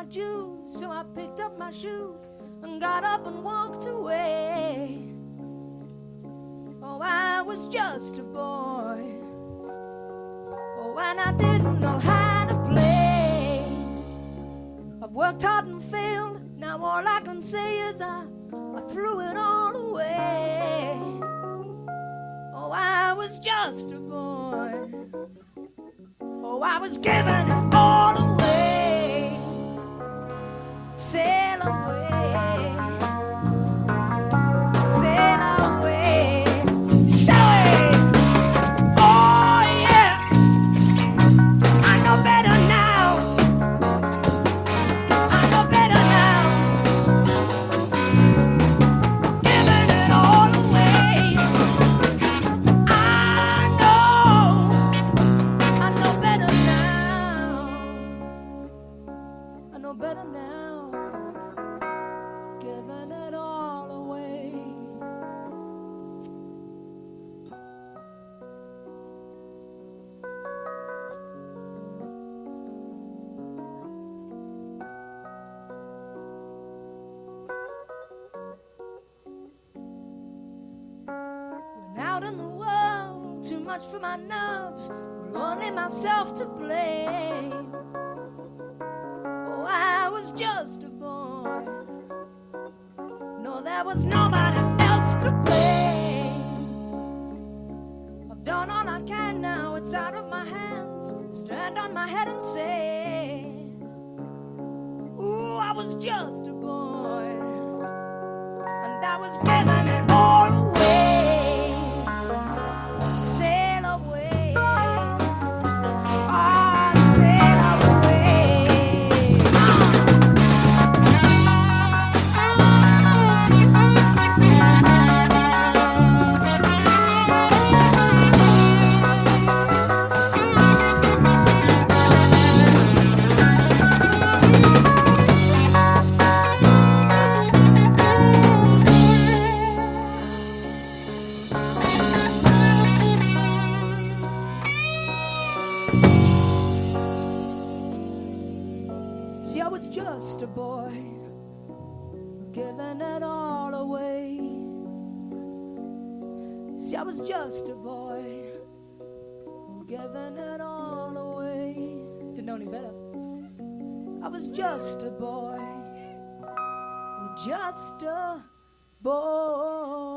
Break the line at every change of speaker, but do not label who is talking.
my juice, so I picked up my shoes and got up and walked away. Oh, I was just a boy. Oh, and I didn't know how to play. I've worked hard and failed. Now all I can say is I threw it all away. Oh, I was just a boy. Oh, I was giving it all away. Sail away. Sail away. Sail away. Oh, yeah. I know better now. I know better now. Giving it all away. I know better now. I know better now. Giving it all away. Went out in the world, too much for my nerves, only myself to blame. Oh, I was just a boy. No, there was nobody else to blame. I've done all I can now, it's out of my hands. Stand on my head and say, ooh, I was just a boy. And I was giving it all away. Sail away. Oh, sail away. See, I was just a boy, giving it all away. See, I was just a boy, giving it all away. Didn't know any better. I was just a boy, just a boy.